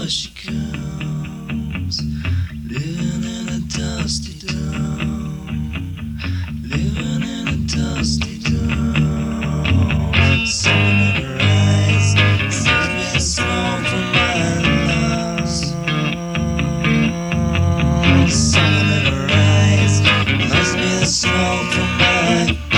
before she comes. Living in a dusty town, living in a dusty town. Sun in her eyes, sees me the smoke from my lungs. Sun in her eyes, must be the smoke from my lungs.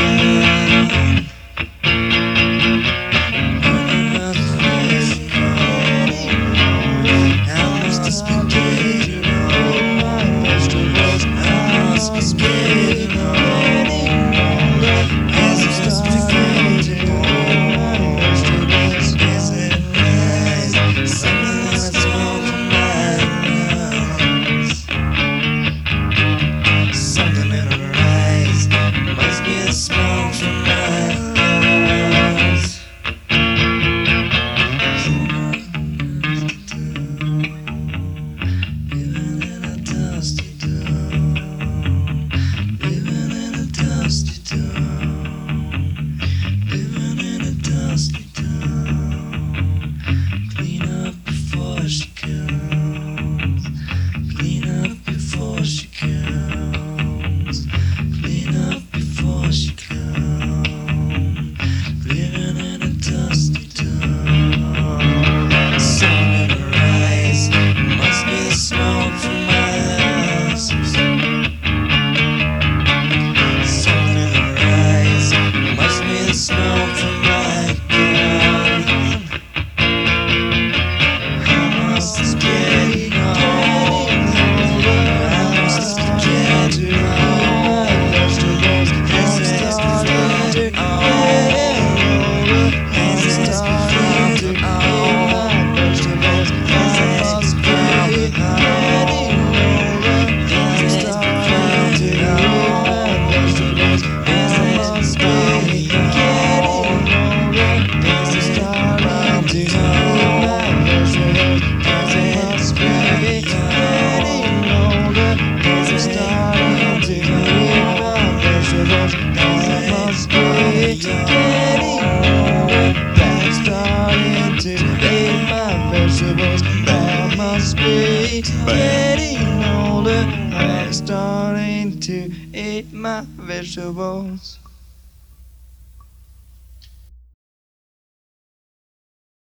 Smoke from my lungs. Living in a dusty town, living in a dusty town, living in a dusty town. Clean up before she comes, clean up before she comes, clean up before she comes. Living in a dusty town. Sun in her eyes, must be the smoke from my lungs. Sun in her eyes, must be the smoke from my gun. I must get home. I must get home. I must be getting older. I'm starting to eat my vegetables.